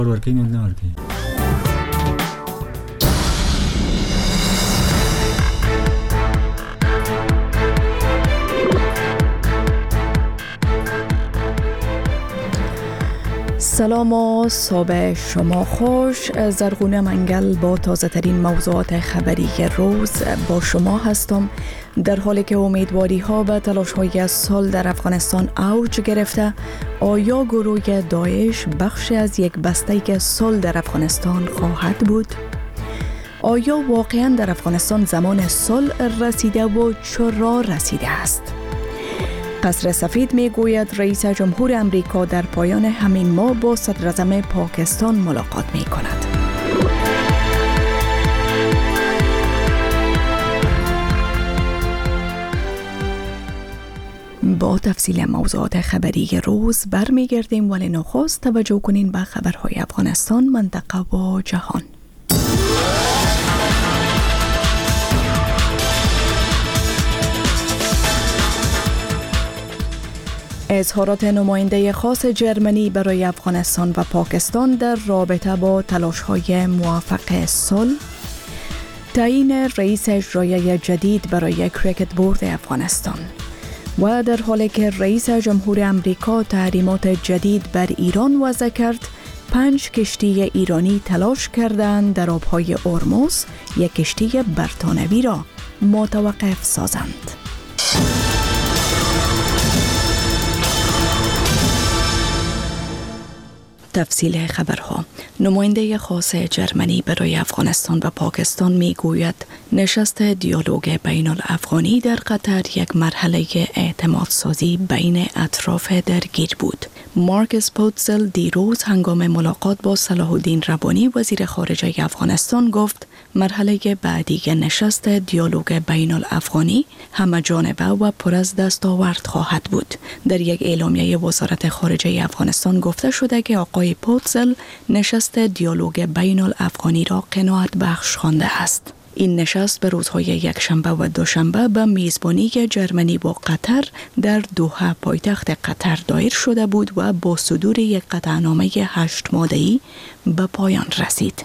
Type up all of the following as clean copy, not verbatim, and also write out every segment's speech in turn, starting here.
سلام و صبح شما خوش. زرغونه منگل با تازه ترین موضوعات خبری روز با شما هستم. در حالی که امیدواری ها و تلاش های صلح در افغانستان اوج گرفته، آیا گروه داعش بخشی از یک بسته صلح در افغانستان خواهد بود؟ آیا واقعا در افغانستان زمان صلح رسیده و چرا رسیده است؟ قصر سفید می گوید رئیس جمهور امریکا در پایان همین ماه با صدر اعظم پاکستان ملاقات می کند. با تفصیل موضوعات خبری روز برمیگردیم، ولی نخست توجه کنین به خبرهای افغانستان، منطقه و جهان. اظهارات نماینده خاص جرمنی برای افغانستان و پاکستان در رابطه با تلاش‌های موافق صلح، تعیین رئیس اجرایی جدید برای کریکت بورد افغانستان و در حالی که رئیس جمهور امریکا تحریمات جدید بر ایران وضع کرد، 5 کشتی ایرانی تلاش کردند در آبهای هرمز یک کشتی برتانوی را متوقف سازند. تفصیل خبرها. نماینده خاص جرمنی برای افغانستان و پاکستان می گوید نشست دیالوگ بین الافغانی در قطر یک مرحله اعتماد سازی بین اطراف درگیر بود. مارکس پوتزل دیروز هنگام ملاقات با صلاح الدین ربانی وزیر خارجه افغانستان گفت مرحله بعدی نشست دیالوگ بین الافغانی همه جانبه و پر از دستاورد خواهد بود. در یک اعلامیه وزارت خارجه افغانستان گفته شده که آقای پوتزل نشست دیالوگ بین الافغانی را قناعت بخش خوانده است. این نشست به روزهای یکشنبه و دوشنبه به میزبانی جرمنی با قطر در دوحه پایتخت قطر دایر شده بود و با صدور یک قطعنامه 8 ماده‌ای به پایان رسید.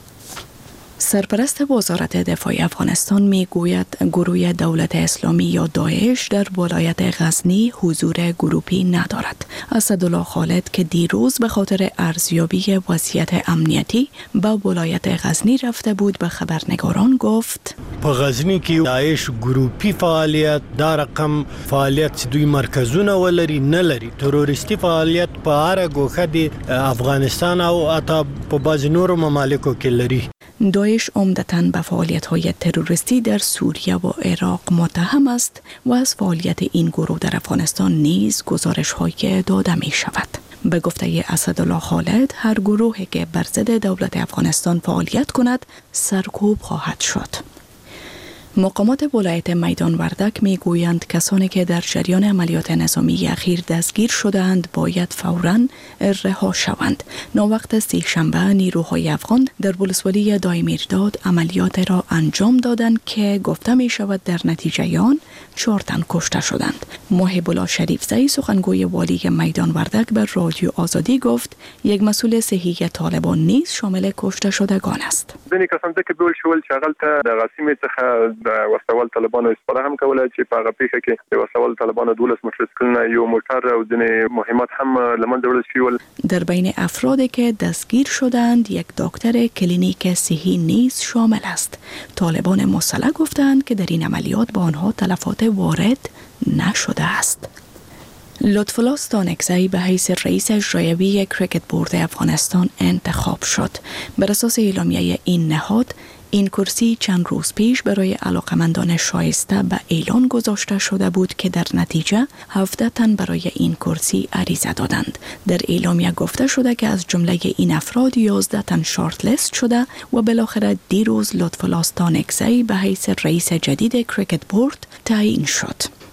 سرپرست وزارت دفاع افغانستان می گوید گروه دولت اسلامی یا داعش در ولایت غزنی حضور گروپی ندارد. اسدالله خالد که دیروز به خاطر ارزیابی وضعیت امنیتی به ولایت غزنی رفته بود به خبرنگاران گفت په غزنی کې داعش گروپی فعالیت دا رقم فعالیت دوی مرکزونه ولري نه لري. تروریستی فعالیت په هر ګوښه د افغانستان او حتی په بعض نورو ممالکو کې لري. داعش عمدتاً به فعالیت‌های تروریستی در سوریه و عراق متهم است و از فعالیت این گروه در افغانستان نیز گزارش‌های داده می‌شود. به گفته اسدالله خالد، هر گروهی که بر ضد دولت افغانستان فعالیت کند سرکوب خواهد شد. مقامات ولایت میدان وردک می گویند کسانی که در جریان عملیات نظامی اخیر دستگیر شده‌اند باید فوراً رها شوند. ناوقت سه‌شنبه نیروهای افغان در ولسوالی دایمیرداد عملیات را انجام دادند که گفته می شود در نتیجه آن 4 تن کشته شدند. محب الله شریفزئی سخنگوی والی میدان وردک به رادیو آزادی گفت یک مسئول صحی طالبان نیز شامل کشته شدگان است. ځینې کسان چې ډول شول چې هغه د غاسمې څخه د وسوال طالبانو استفاده هم کوله چې په هغه پیښه کې د وسوال طالبانو 12 موټرسایکلونه یو موټر او ځینې مهمات هم لمن وړل شول. در بین افرادی که دستگیر شدند یک دکتر کلینیک صحی نیز شامل است. طالبان مسلح گفتند که در این عملیات با آنها تلفات وارد نشده است. لطفالله ستانکزی به حیث رئیس اجرایی کریکت بورد افغانستان انتخاب شد. بر اساس اعلامیه این نهاد، این کرسی چند روز پیش برای علاقمندان شایسته به اعلان گذاشته شده بود که در نتیجه 17 تن برای این کرسی عریضه دادند. در اعلامیه گفته شده که از جمله این افراد 11 تن شارت لیست شده و بالاخره دیروز لطفالله ستانکزی به حیث رئیس جدید کریکت بورد تعیین شد.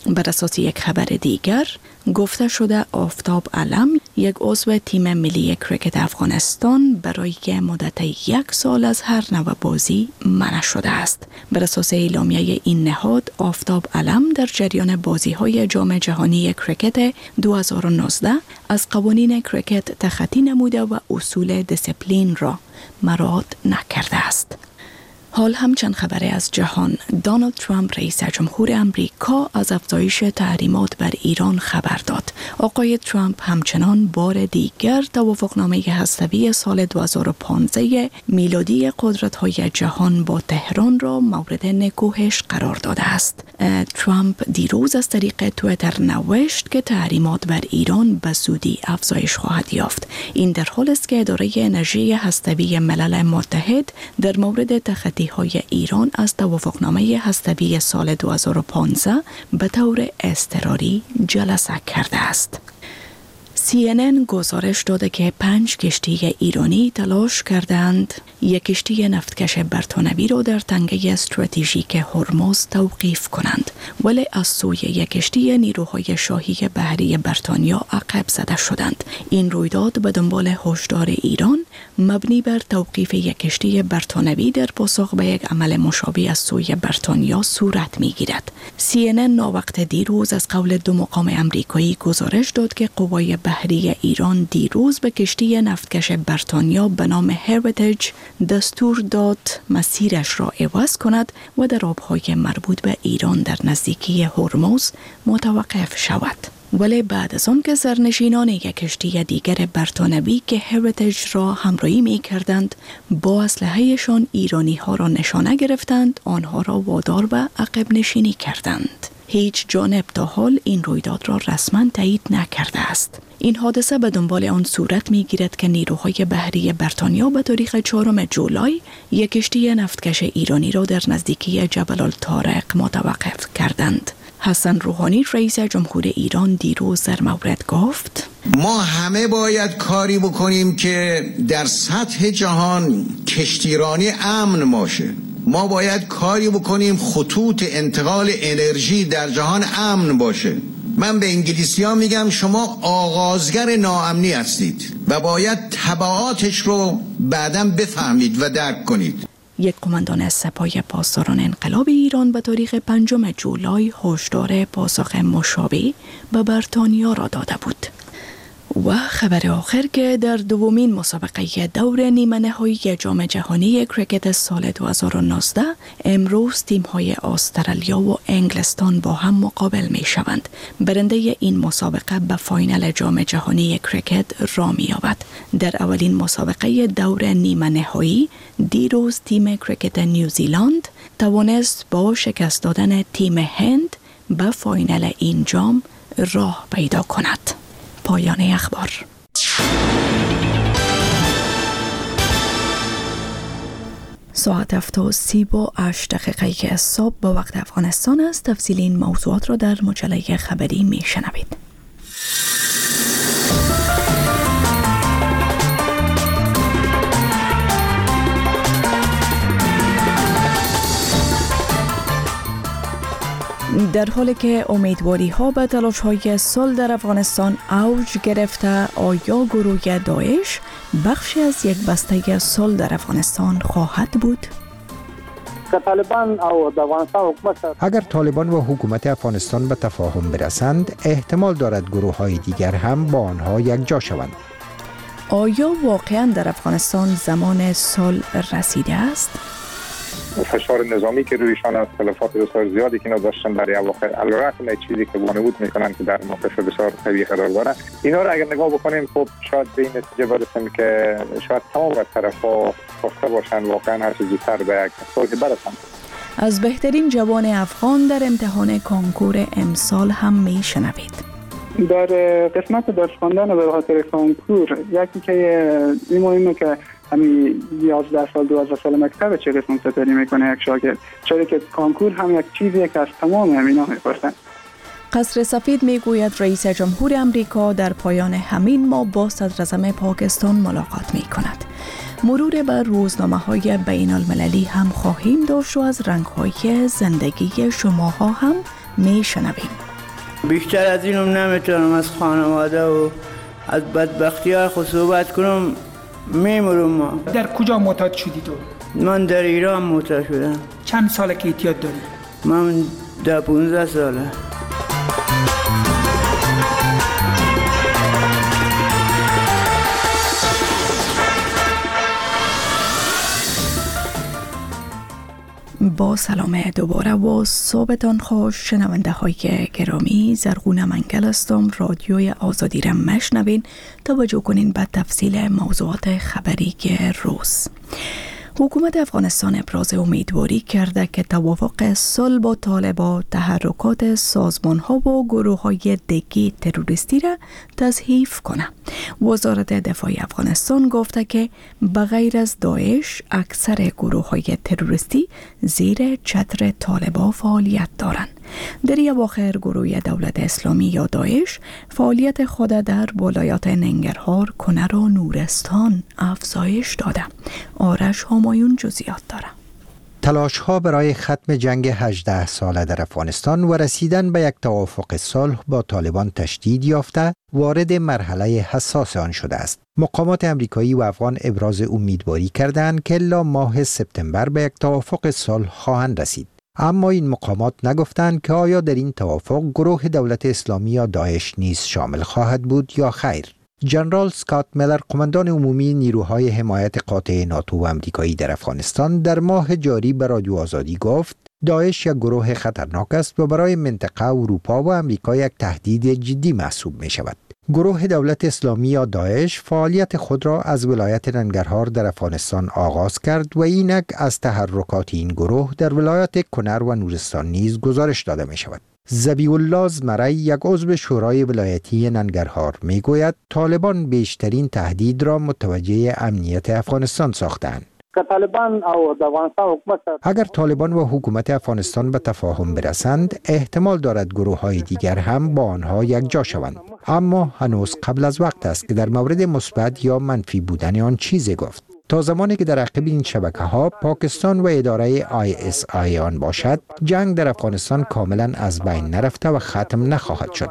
بر اساس یک خبر دیگر گفته شده آفتاب علم یک عضو تیم ملی کرکت افغانستان برای مدت 1 سال از هر نوع بازی منع شده است. بر اساس اعلامیه این نهاد آفتاب علم در جریان بازی‌های جام جهانی کرکت 2019 از قوانین کرکت تخطی نموده و اصول دیسیپلین را مراعات نکرده است. حال همچند خبری از جهان. دونالد ترامپ رئیس جمهور امریکا از افزایش تحریمات بر ایران خبر داد. آقای ترامپ همچنان بار دیگر توافقنامه هسته‌ای سال 2015 میلادی قدرت‌های جهان با تهران را مورد نکوهش قرار داده است. ترامپ دیروز از طریق توییتر نوشت که تحریمات بر ایران به زودی افزایش خواهد یافت. این در حالی است که اداره انرژی هسته‌ای ملل متحد در مورد تخطی های ایران از توافقنامه هسته‌ای سال 2015 به طور اضطراری جلسه کرده است. CNN گزارش داده که 5 کشتی ایرانی تلاش کردند یک کشتی نفتکش بریتانیایی را در تنگه استراتژیک هرمز توقیف کنند، ولی از سوی یک کشتی نیروهای شاهی بحری بریتانیا عقب زده شدند. این رویداد به دنبال هشدار ایران مبنی بر توقیف یک کشتی بریتانیایی در پاسخ به یک عمل مشابه از سوی بریتانیا صورت می‌گیرد. CNN ناوقت دیروز از قول 2 مقام آمریکایی گزارش داد که قوای بحری ایران دیروز به کشتی نفتکش بریتانیا به نام هریتیج دستور داد مسیرش را عوض کند و در آبهای مربوط به ایران در نزدیکی هرمز متوقف شود. ولی بعد از آن که سرنشینان یک کشتی دیگر بریتانیایی که هریتیج را همراهی می کردند با اسلحه‌شان ایرانی ها را نشانه گرفتند، آنها را وادار به عقب نشینی کردند. هیچ جانب تا حال این رویداد را رسما تایید نکرده است. این حادثه به دنبال آن صورت می‌گیرد که نیروهای بحری بریتانیا به تاریخ 4 جولای یک کشتی نفتکش ایرانی را در نزدیکی جبل الطارق متوقف کردند. حسن روحانی رئیس جمهور ایران دیروز در مورد گفت: ما همه باید کاری بکنیم که در سطح جهان کشتیرانی امن باشه. ما باید کاری بکنیم خطوط انتقال انرژی در جهان امن باشه. من به انگلیسی‌ها میگم شما آغازگر ناامنی هستید و باید تبعاتش رو بعداً بفهمید و درک کنید. یک قماندان سپاه پاسداران انقلاب ایران به تاریخ 5 جولای هشدار پاسخ مشابه به بریتانیا را داده بود. و خبر آخر که در دومین مسابقه دور نیمه نهایی جام جهانی کرکت سال 2019 امروز تیم‌های استرالیا و انگلستان با هم مقابل می‌شوند. برنده این مسابقه به فاینال جام جهانی کرکت را می‌یابد. در اولین مسابقه دور نیمه نهایی دیروز تیم کرکت نیوزیلند توانست با شکست دادن تیم هند به فاینال این جام راه پیدا کند. پایان اخبار. ساعت 7:38 صبح به وقت افغانستان است. تفصیل این موضوعات را در مجله خبری میشنوید. در حالی که امیدواری ها به تلاش های صلح در افغانستان اوج گرفته، آیا گروه داعش بخشی از یک بسته صلح در افغانستان خواهد بود؟ اگر طالبان و حکومت افغانستان به تفاهم برسند، احتمال دارد گروه های دیگر هم با آنها یکجا شوند. آیا واقعا در افغانستان زمان صلح رسیده است؟ فشار نظامی که رویشان از تلفات بسیار زیادی که اینا داشتن برای اواخر علیرغم چیزی که وانمود میکنن که در موقف بسیار قوی قرار دارن، اینا رو اگر نگاه بکنیم خب شاید به این نتیجه برسیم که شاید تمام طرفا خسته باشن واقعا هر چه زودتر به یک صلح برسن. از بهترین جوان افغان در امتحان کنکور امسال هم میشنوید. در قسمت درس خواندن به خاطر کنکور یکی که این مهمه که همین 11 سال 12 سال مکتب چه قسم سپری میکنه یک شاگرد، چرا که کنکور هم یک چیزیه که از تمام همینا میپرسن. قصر سفید میگوید رئیس جمهور امریکا در پایان همین ماه با صدراعظم پاکستان ملاقات میکند. مرور بر روزنامه‌های بین المللی هم خواهیم داشت و از رنگ‌های زندگی شماها هم میشنویم. بیشتر از اینم نمیتونم از خانواده و از بدبختی خود صحبت کنم. میمرم. ما در کجا معتاد شدی تو؟ من در ایران معتاد شدم. چند ساله که اعتیاد داری؟ من 15 ساله. با سلام دوباره و صبحتان خوش شنونده های گرامی. زرغون منگل هستم. رادیوی آزادی را مشنوین. توجه کنین به تفصیل موضوعات خبری روز. حکومت افغانستان ابراز امیدواری کرده که توافق صلح با طالبان تحرکات سازمان‌ها و گروه‌های دیگه تروریستی را تضعیف کنه. وزارت دفاع افغانستان گفته که بغیر از داعش اکثر گروه‌های تروریستی زیر چتر طالبان فعالیت دارند. در اواخر گروه دولت اسلامی یا داعش فعالیت خود در ولایات ننگرهار، کنر و نورستان افزایش داده. آرش همایون جزئیات داره. تلاش ها برای ختم جنگ 18 ساله در افغانستان و رسیدن به یک توافق صلح با طالبان تشدید یافته وارد مرحله حساس آن شده است. مقامات امریکایی و افغان ابراز امیدواری کردند که الا ماه سپتامبر به یک توافق صلح خواهند رسید. اما این مقامات نگفتند که آیا در این توافق گروه دولت اسلامی یا داعش نیز شامل خواهد بود یا خیر. جنرال اسکات میلر، قماندان عمومی نیروهای حمایت قاطع ناتو و امریکایی در افغانستان، در ماه جاری به رادیو آزادی گفت داعش یک گروه خطرناک است و برای منطقه اروپا و امریکا یک تهدید جدی محسوب می شود. گروه دولت اسلامی یا داعش فعالیت خود را از ولایت ننگرهار در افغانستان آغاز کرد و اینک از تحرکات این گروه در ولایت کنر و نورستان نیز گزارش داده می شود. ذبیح الله زمری، یک عضو شورای ولایتی ننگرهار، می گوید طالبان بیشترین تهدید را متوجه امنیت افغانستان ساختند. اگر طالبان و حکومت افغانستان به تفاهم برسند، احتمال دارد گروه های دیگر هم با آنها یک جا شوند. اما هنوز قبل از وقت است که در مورد مثبت یا منفی بودن آن چیزی گفت. تا زمانی که در عقب این شبکه ها پاکستان و اداره ISI آن باشد، جنگ در افغانستان کاملا از بین نرفته و ختم نخواهد شد.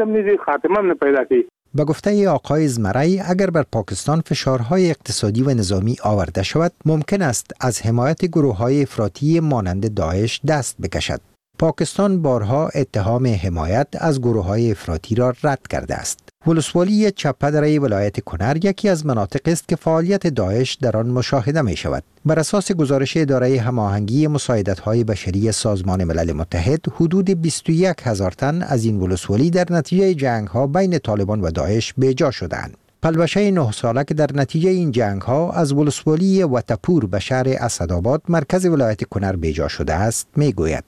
به گفته آقای زمری، اگر بر پاکستان فشارهای اقتصادی و نظامی آورده شود، ممکن است از حمایت گروه‌های افراطی مانند داعش دست بکشد. پاکستان بارها اتهام حمایت از گروه‌های افراطی را رد کرده است. ولسوالی چپدره ولایت کنر یکی از مناطق است که فعالیت داعش در آن مشاهده می شود. بر اساس گزارش اداره هماهنگی مساعدت‌های بشری سازمان ملل متحد، حدود 21,000 تن از این ولسوالی در نتیجه جنگ‌ها بین طالبان و داعش بی‌جا شدند. پلوشه 9 ساله که در نتیجه این جنگ‌ها از ولسوالی وطپور به شهر اسدآباد مرکز ولایت کنر بی‌جا شده است، می‌گوید.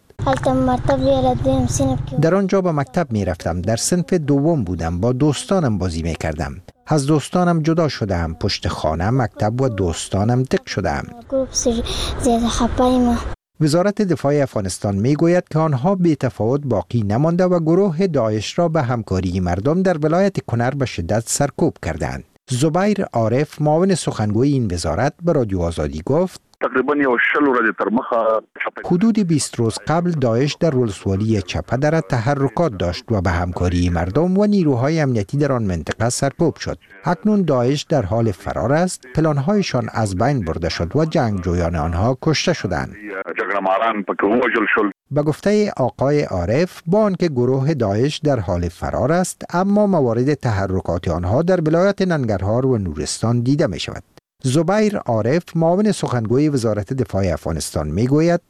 در آنجا به مکتب می رفتم. در صنف دوم بودم. با دوستانم بازی می کردم. از دوستانم جدا شدم. پشت خانه، مکتب و دوستانم دق شدم. وزارت دفاع افغانستان می گوید که آنها بی تفاوت باقی نمانده و گروه داعش را به همکاری مردم در ولایت کنر به شدت سرکوب کردند. زبیر عارف، معاون سخنگوی این وزارت، به رادیو آزادی گفت تقریبا 40 ورځې تر مخه حدود 20 روز قبل داعش در ولسوالی چپدره تحرکات داشت و به همکاری مردم و نیروهای امنیتی در آن منطقه سرکوب شد. اکنون داعش در حال فرار است. پلانهایشان از بین برده شد و جنگجویان آنها کشته شدند. به گفته آقای عارف، با آنکه گروه داعش در حال فرار است، اما موارد تحرکات آنها در ولایت ننگرهار و نورستان دیده می شود. زبیر عارف، معاون سخنگوی وزارت دفاع افغانستان، می گوید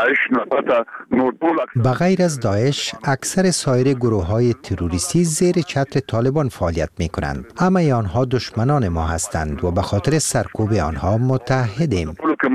بغیر از داعش اکثر سایر گروه‌های تروریستی زیر چتر طالبان فعالیت می کنند، اما آنها دشمنان ما هستند و به خاطر سرکوب آنها متحدیم.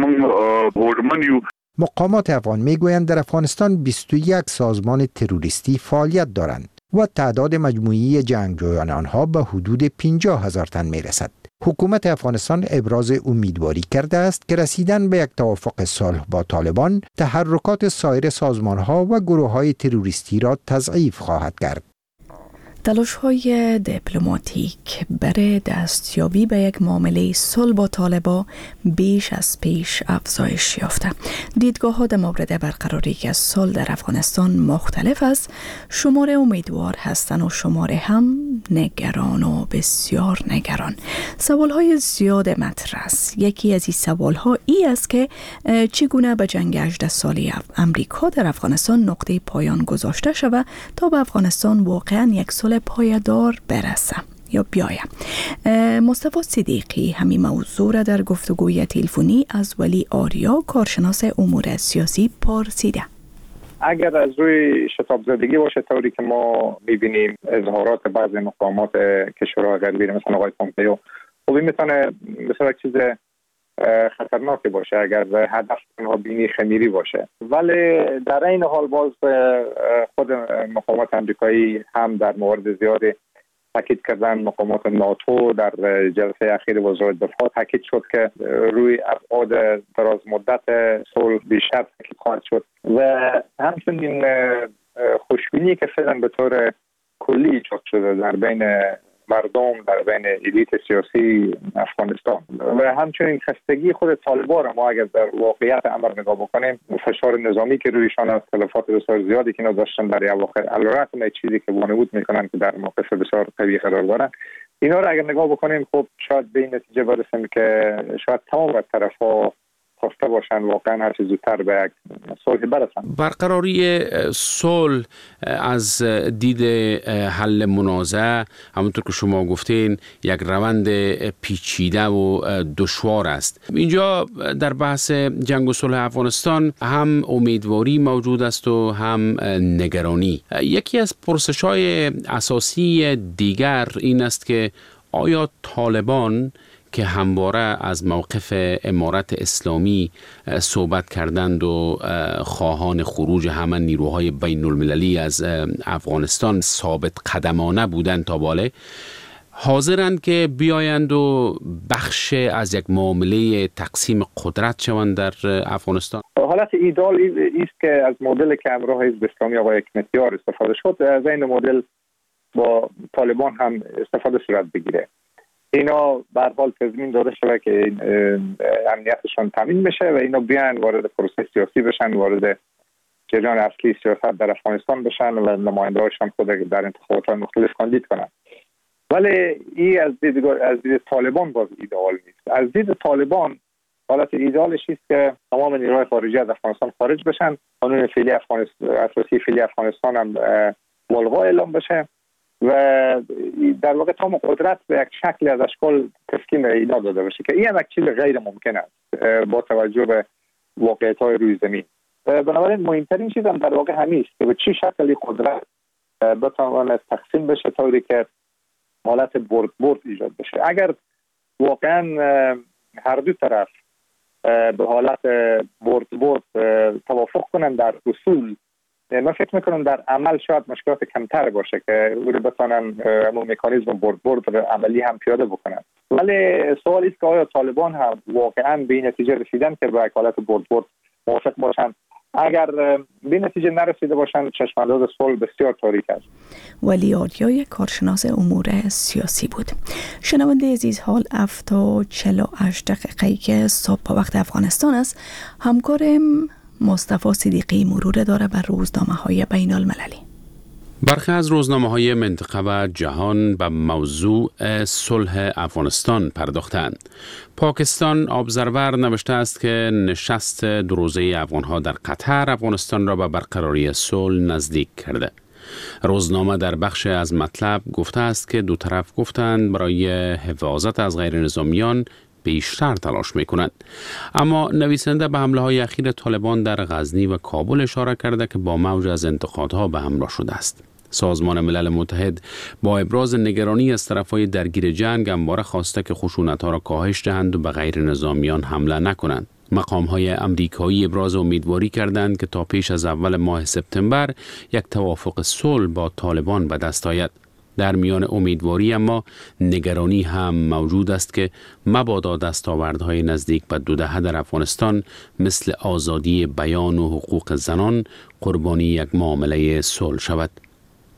مقامات افغان می گویند در افغانستان 21 سازمان تروریستی فعالیت دارند و تعداد مجموعی جنگجویان آنها به حدود 50,000 تن می رسد. حکومت افغانستان ابراز امیدواری کرده است که رسیدن به یک توافق صلح با طالبان تحرکات سایر سازمان‌ها و گروه‌های تروریستی را تضعیف خواهد کرد. تلاش‌های دیپلماتیک برای دستیابی به یک معامله صلح با طالبان بیش از پیش افزایش یافته. دیدگاه‌ها در مورد برقراری صلح در افغانستان مختلف است. شمار امیدوار هستند و شمار هم نگران و بسیار نگران. سوال‌های زیاد مطرح است. یکی از این سوال‌ها ای است که چگونه به جنگ 18 ساله امریکا در افغانستان نقطه پایان گذاشته شود تا به افغانستان واقعاً یک صلح پایدار برسه یا بیاید. مصطفی صدیقی همین موضوع را در گفتگوی تلفنی از ولی آریا کارشناس امور سیاسی پرسیده. اگر از روی شتاب زدگی باشه طوری که ما می‌بینیم اظهارات بعضی مقامات کشورهای غربی مثلا آقای پومپئو خب این میتونه مثلا چیز خطرناکی باشه اگر هدف اونها بینی خمیری باشه، ولی در این حال باز خود مقامات امریکایی هم در موارد زیادی تاکید کردن. مقامات ناتو در جلسه اخیر وزارت دفاع تاکید شد که روی ابعاد دراز مدت صلح بیشتر تاکید خواهد شد و همچنین خوشبینی که فعلا به طور کلی ایجاد شده در بین مردم، در بین الیت سیاسی افغانستان و همچنین خستگی خود طالبان را ما اگر در واقعیت امر نگاه بکنیم، فشار نظامی که رویشان از تلفات بسیار زیادی که اینا داشتن در اواخر علیرغم چیزی که وانمود میکنن که در موقف بسیار قوی قرار دارن، اینا را اگر نگاه بکنیم خب شاید به این نتیجه برسیم که شاید تمام طرف‌ها خواسته باشن واقعا هر چه زودتر به یک صلح برسن. برقراری صلح از دید حل منازعه همونطور که شما گفتین یک روند پیچیده و دشوار است. اینجا در بحث جنگ و صلح افغانستان هم امیدواری موجود است و هم نگرانی. یکی از پرسش‌های اساسی دیگر این است که آیا طالبان که همواره از موقف امارت اسلامی صحبت کردند و خواهان خروج همه نیروهای بین المللی از افغانستان ثابت قدمانه بودند تا باله، حاضرند که بیایند و بخش از یک معامله تقسیم قدرت شوند در افغانستان؟ حالت ایدئال است که از مدل که همراه حزب اسلامی آقای حکمتیار استفاده شد از این مدل با طالبان هم استفاده صورت بگیره. اینا به هر حال تضمین داده شده که امنیتشان تامین بشه و اینا بیان وارد پروسه سیاسی بشن، وارد جریان اصلی سیاست در افغانستان بشن و نماینده‌هاشون خود در انتخابات مختلف کاندید کنن. ولی این از دید طالبان باز ایدئال نیست. از دید طالبان حالت ایدئالش است که تمام نیروهای خارجی از افغانستان خارج بشن، قانون فعلی اساسی فعلی افغانستان هم ملغا اعلام بشه و در واقع تمام قدرت به یک شکل از اشکال تسلیم اینا داده بشه که این هم یک چیز غیر ممکن است با توجه به واقعیت‌های روی زمین. بنابراین مهمترین چیز هم در واقع همین است که به چه شکلی قدرت بتواند تقسیم بشه طوری که حالت برد ایجاد بشه. اگر واقعا هر دو طرف به حالت برد توافق کنن در اصول، من فکر میکنم در عمل شاید مشکلات کمتر باشه که او رو بتانن همون مکانیزم برد عملی هم پیاده بکنن. ولی سوال است که آیا طالبان هم واقعا به این نتیجه رسیدن که با حالت برد موافق باشن؟ اگر به نتیجه نرسیده باشن چشمانداز صلح بسیار تاریک است. ولی آریای کارشناس امور سیاسی بود. شنونده عزیز، حال 7:48 دقیقه‌ای که صبح وقت افغانستان است. همکارم مصطفی صدیقی مرور داره بر روزنامه‌های بین المللی. برخی از روزنامه‌های منطقه و جهان به موضوع صلح افغانستان پرداختند. پاکستان ابزرور نوشته است که نشست دو روزه افغان‌ها در قطر افغانستان را به برقراری صلح نزدیک کرده. روزنامه در بخش از مطلب گفته است که دو طرف گفتند برای حفاظت از غیر نظامیان بیشتر تلاش می‌کنند. اما نویسنده به حمله‌های اخیر طالبان در غزنی و کابل اشاره کرده که با موج از انتقادها به همراه شده است. سازمان ملل متحد با ابراز نگرانی از طرف‌های درگیر جنگ همواره خواسته که خشونت‌ها را کاهش دهند و به غیر نظامیان حمله نکنند. مقام‌های امریکایی ابراز امیدواری کردند که تا پیش از اول ماه سپتامبر یک توافق صلح با طالبان به دست آید. در میان امیدواری اما نگرانی هم موجود است که مبادا دستاوردهای نزدیک به 2 دهه در افغانستان مثل آزادی بیان و حقوق زنان قربانی یک معامله صلح شود.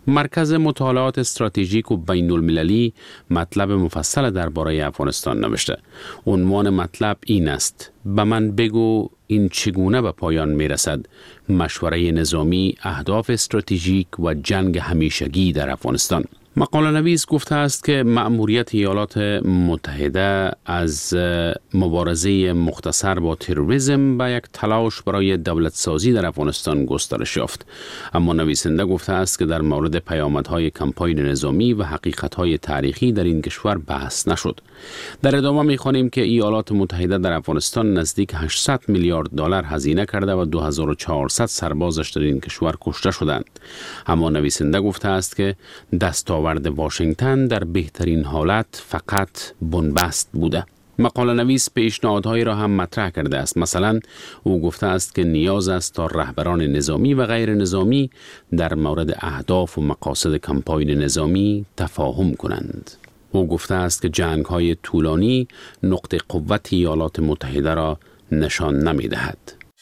مرکز مطالعات استراتژیک و بین المللی مطلب مفصل درباره افغانستان نوشته. عنوان مطلب این است: به من بگو این چگونه به پایان می رسد؟ مشوره نظامی، اهداف استراتژیک و جنگ همیشگی در افغانستان. مقاله نویس گفته است که مأموریت ایالات متحده از مبارزه مختصر با تروریسم به یک تلاش برای دولت سازی در افغانستان گسترش یافت. اما نویسنده گفته است که در مورد پیامدهای کمپاین نظامی و حقیقتهای تاریخی در این کشور بحث نشد. در ادامه می‌خوانیم که ایالات متحده در افغانستان نزدیک 800 میلیارد دلار هزینه کرده و 2400 سربازش در این کشور کشته شدند. اما نویسنده گفته است که دستاورد واشنگتن در بهترین حالت فقط بنبست بوده. مقاله نویس پیشنهادهایی را هم مطرح کرده است. مثلا او گفته است که نیاز است تا رهبران نظامی و غیر نظامی در مورد اهداف و مقاصد کمپاین نظامی تفاهم کنند. او گفته است که جنگ‌های طولانی نقطه قوت ایالات متحده را نشان نمی‌دهد.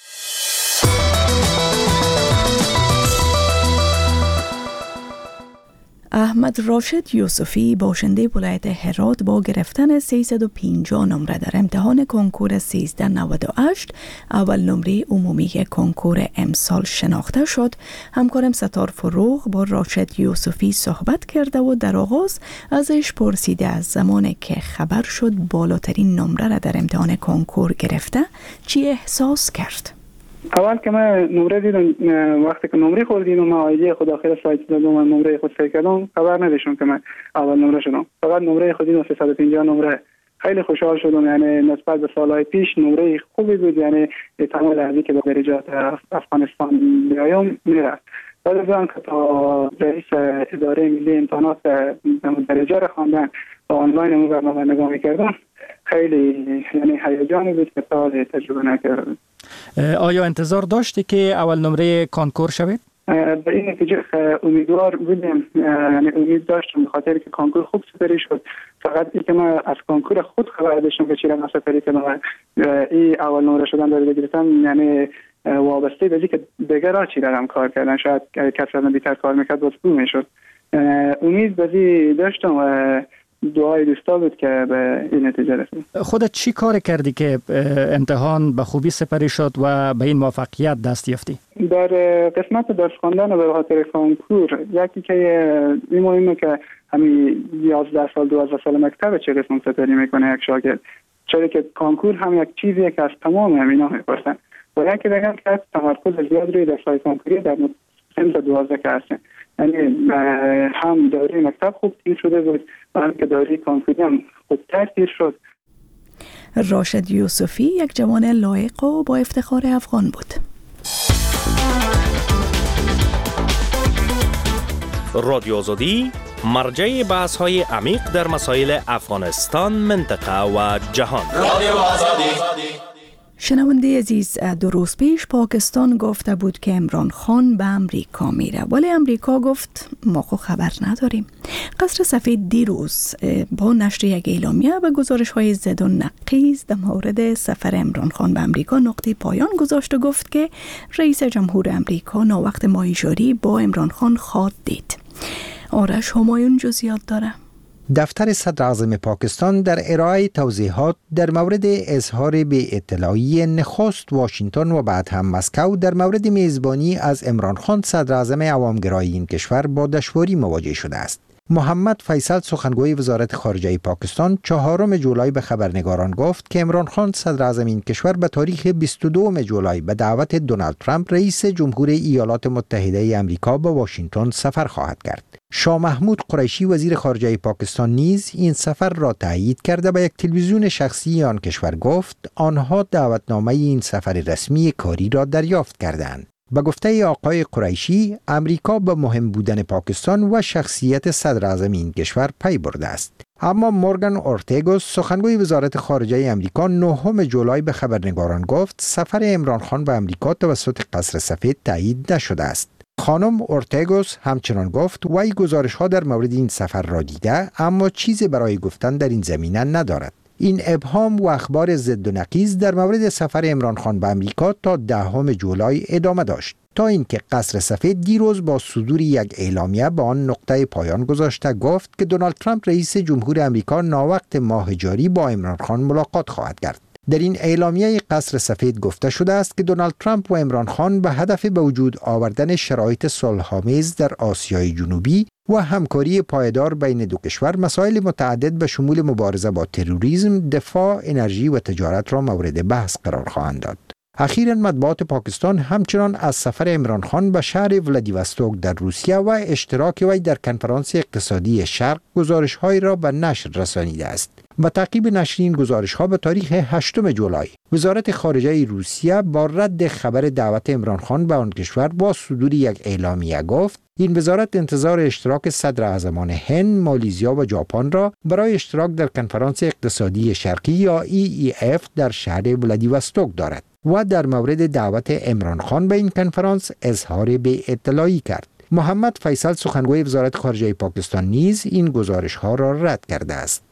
احمد راشد یوسفی باشنده ولایت هرات با گرفتن 350 نمره در امتحان کنکور 1398 اول نمره عمومی کنکور امسال شناخته شد. همکارم ستار فروغ با راشد یوسفی صحبت کرده و در آغاز ازش پرسیده از زمانی که خبر شد بالاترین نمره را در امتحان کنکور گرفته چی احساس کرد؟ اول که من نمره دیدم، وقتی که نمره خود دیدم، من آیدی خود داخل سایت دادم و نمره خود سرچ کردم، خبر نداشتم که من اول نمره شدم. فقط نمره خود دیدم 350 نمره. خیلی خوشحال شدم، یعنی نسبت به سالهای پیش نمره خوبی بود، یعنی احتمال ازی که به درجات افغانستان بیایم میرفت. بعد از آن که تا رئیس اداره ملی امتحانات درجه را خواندن و آنلاین اون برنامه نگاه میکردم، خیلی یعنی هیجانی بود که تا تجربه نکردم. آیا انتظار داشتی که اول نمره کنکور شوید؟ به این نتیجه امیدوار بودم، یعنی امید داشتم به خاطر که کنکور خوب سپری شد. فقط این که من از کنکور خود خبر داشتم که چیرا سپری کردم، این اول نمره شدن درجه گرفتن یعنی وابسته به اینکه دیگر را چیرا هم کار کردن، شاید کسی از بیشتر کار میکرد باز خوب میشد. امید به داشتم و دعای دوستا بود که به این نتیجه رسید. خودت چی کار کردی که امتحان به خوبی سپری شد و به این موفقیت دست یافتی؟ در قسمت درس خواندن به خاطر کنکور، یکی که این مهمه که همین 11 سال 12 سال مکتب چه قسم سپری میکنه یک شاگرد، چرا که کنکور هم یک چیزیه که از تمام همینا میپرسن و یکی دیگه که تمرکز زیاد روی درس‌های کنکوری در سن 12 که هستن، یعنی هم دوره مکتب خوب تیر شده بود و هم که دوره کنکوری هم خوبتر تیر شد. راشد یوسفی یک جوان لایق و با افتخار افغان بود. رادیو آزادی مرجع بحث‌های عمیق در مسائل افغانستان، منطقه و جهان. رادیو آزادی. شنونده عزیز، 2 روز پیش پاکستان گفته بود که عمران خان به امریکا میره، ولی امریکا گفت ما خو خبر نداریم. قصر سفید دیروز با نشر یک اعلامیه و گزارش‌های زد و نقیض در مورد سفر عمران خان به امریکا نقطه پایان گذاشت و گفت که رئیس جمهور امریکا ناوقت ماهیجوری با عمران خان خواهد دید. آرش همایون جزئیات داره. دفتر صدر اعظم پاکستان در ارائه توضیحات در مورد اظهار بی اطلاعی نخست واشنگتن و بعد هم مسکو در مورد میزبانی از عمران خان صدر اعظم عوامگرای این کشور با دشواری مواجه شده است. محمد فیصل سخنگوی وزارت خارجه پاکستان 4 جولای به خبرنگاران گفت که عمران خان صدر اعظم این کشور به تاریخ 22 جولای به دعوت دونالد ترامپ رئیس جمهور ایالات متحده آمریکا به واشنگتن سفر خواهد کرد. شاه محمود قریشی وزیر خارجه پاکستان نیز این سفر را تایید کرده به یک تلویزیون شخصی آن کشور گفت آنها دعوتنامه این سفر رسمی کاری را دریافت کردند. به گفته آقای قریشی، امریکا به مهم بودن پاکستان و شخصیت صدر اعظم این کشور پی برده است. اما مورگان اورتگوس سخنگوی وزارت خارجه امریکا 9 جولای به خبرنگاران گفت سفر عمران خان به امریکا توسط قصر سفید تایید نشده است. خانم اورتگوس همچنان گفت وی گزارش‌ها در مورد این سفر را دیده اما چیزی برای گفتن در این زمینه ندارد. این ابهام و اخبار ضد و نقیض در مورد سفر عمران خان به امریکا تا 10 جولای ادامه داشت. تا اینکه قصر سفید دیروز با صدور یک اعلامیه به آن نقطه پایان گذاشته گفت که دونالد ترامپ رئیس جمهور آمریکا ناوقت ماه جاری با عمران خان ملاقات خواهد کرد. در این اعلامیه قصر سفید گفته شده است که دونالد ترامپ و عمران خان به هدف به وجود آوردن شرایط صلح‌آمیز در آسیای جنوبی و همکاری پایدار بین دو کشور مسائل متعدد به شمول مبارزه با تروریسم، دفاع، انرژی و تجارت را مورد بحث قرار خواهند داد. اخیراً مطبوعات پاکستان همچنان از سفر عمران خان به شهر ولادیوستوک در روسیه و اشتراک وی در کنفرانس اقتصادی شرق گزارش‌هایی را به نشر رسانیده است. با تعقیب نشر این گزارش‌ها به تاریخ 8 جولای وزارت خارجه روسیه با رد خبر دعوت عمران خان به آن کشور با صدور یک اعلامیه گفت این وزارت انتظار اشتراک صدراعظمان هند، مالزیا و ژاپن را برای اشتراک در کنفرانس اقتصادی شرقی یا EEF در شهر ولادیوستوک دارد و در مورد دعوت عمران خان به این کنفرانس اظهار بی‌اطلاعی کرد. محمد فیصل سخنگوی وزارت خارجه پاکستان نیز این گزارش‌ها را رد کرده است.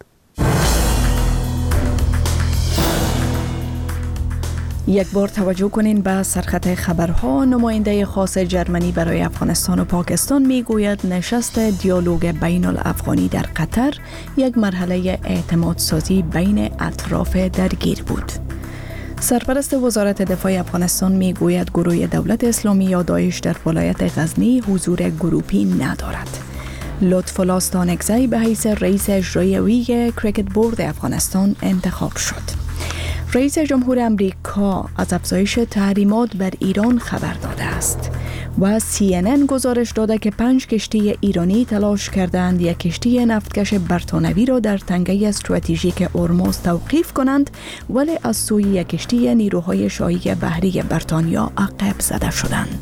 یک بار توجه کنین به سرخط خبرها. نماینده خاص جرمنی برای افغانستان و پاکستان میگوید نشست دیالوگ بین الافغانی در قطر یک مرحله اعتماد سازی بین اطراف درگیر بود. سرپرست وزارت دفاع افغانستان میگوید گروه دولت اسلامی یا داعش در ولایت غزنی حضور گروپی ندارد. لطف‌الله ستانکزی به حیث رئیس اجرایی کریکت بورد افغانستان انتخاب شد. رئیس جمهور امریکا از افزایش تحریمات بر ایران خبر داده است و CNN گزارش داده که 5 کشتی ایرانی تلاش کردند یک کشتی نفتکش بریتانوی را در تنگه استراتژیک هرمز توقیف کنند، ولی از سوی یک کشتی نیروهای شاهی بحری بریتانیا عقب زده شدند.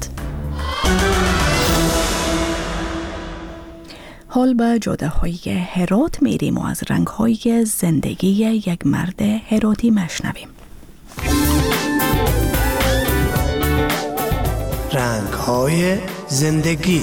حال به جاده های هرات میریم و از رنگ های زندگی یک مرد هراتی مشنویم. رنگ های زندگی.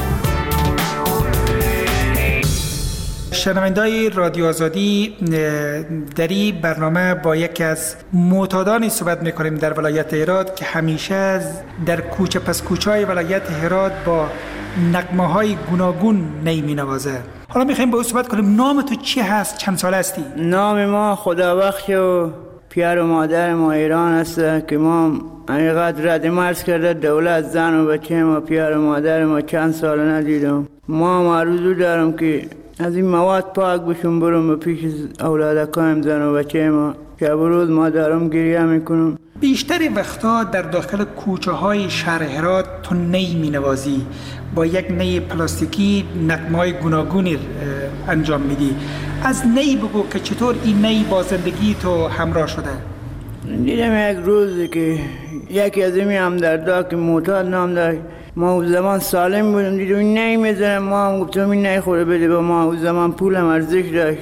شنونده‌های رادیو آزادی، در این برنامه با یکی از معتادانی صحبت میکنیم در ولایت هرات که همیشه در کوچه پس کوچه های ولایت هرات با نغمه های گوناگون نی می نوازه. حالا میخوایم با او صحبت کنیم. نام تو چی هست؟ چند سال هستی؟ نام ما خدابخش و پیر و مادر ما ایران است که ما حقیقت رد مرز کرده دولت زن و بچه ما پیر و مادر ما چند سال ندیدم. ما آرزو دارم که از این مواد پاک بشم برم و پیش اولادکایم زن و بچه ما که روز ما دارم گریه میکنم. بیشتر وقتا در داخل کوچه های شهر هرات تو نی می نوازی، با یک نی پلاستیکی نغمه های گوناگونی انجام میدی. از نی بگو که چطور این نی با زندگی تو همراه شده؟ دیدم یک روز که یکی از این همدردا که معتاد نام داشت، ما اون زمان سالم بودم، دیدم این نی میزنم، ما هم گفتم این نی خوره بده به ما. اون زمان پولم ارزش داشت،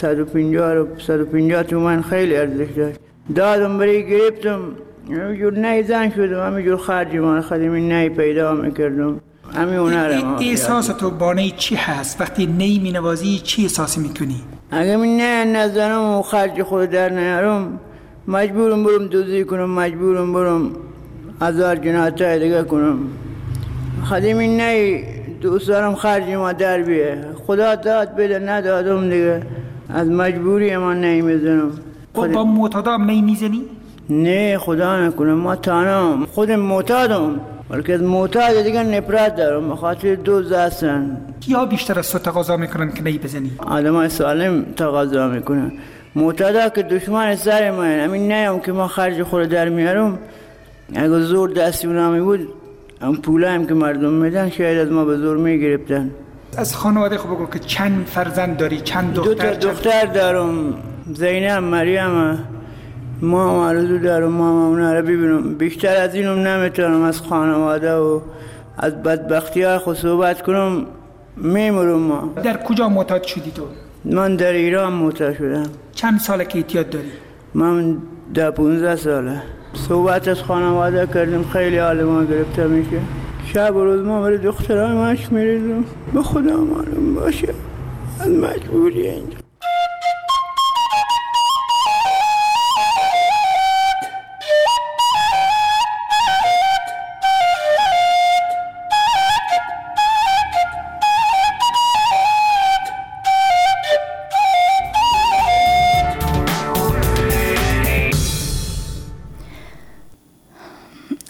150 تومن خیلی ارزش داشت. دادم برای گرفتم، همینجور نی زن شدم، همینجور خرجی من خدیم این نی پیدا میکردم. همین هنرم. احساس تو با نی چی هست؟ وقتی نی می نوازی چی احساسی میکنی؟ اگه من نی نزنم و خرج خود در نیارم، مجبورم برم دوزی کنم، مجبورم برم 1000 جناحت دیگه کنم. خدیم این نی دوست دارم خرجی ما در بیه. خدا داد بده ندادم دیگه، از مجبوری من نی میزنم. با معتادا نی میزنی؟ نه خدا نکنه، ما تنها خودم معتادم، بلکه از معتاد دیگه نفرت دارم، به خاطر دوز هستن. کیا بیشتر از تو تقاضا میکنن که نی بزنی؟ آدمای سالم تقاضا میکنن. معتادا که دشمن سر من، همین نیم که ما خرج خود در میارم، اگه زور دستی اونامی بود هم پوله هم که مردم میدن شاید از ما به زور میگرفتن. از خانواده خب بگو که چند فرزند داری؟ چند دختر؟ 2 دختر دارم، زینب، مریم. ما آرزو دارم ما اونا رو ببینم. بیشتر از اینم نمیتونم از خانواده و از بدبختی ها خود صحبت کنم، میمرم. ما در کجا معتاد شدی تو؟ من در ایران معتاد شدم. چند ساله که اعتیاد داری؟ من 15 ساله. صحبت از خانواده کردم، خیلی حال ما گرفته میشه. شب و روز ما برای دخترهای مشک میریزم، به خدا معلوم باشه از مجبوری اینجا.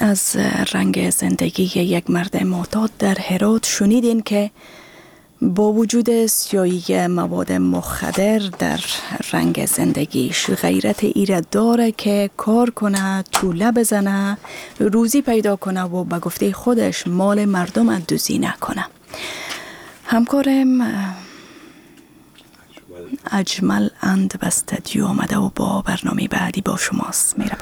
از رنگ زندگی یک مرد معتاد در هرات شنیدین که با وجود سیاهی مواد مخدر در رنگ زندگیش غیرت ایراد داره که کار کنه، توله بزنه، روزی پیدا کنه و به گفته خودش مال مردم دزدی نکنه. همکارم اجمل اند به استودیو آمده و با برنامه بعدی با شماست. میره.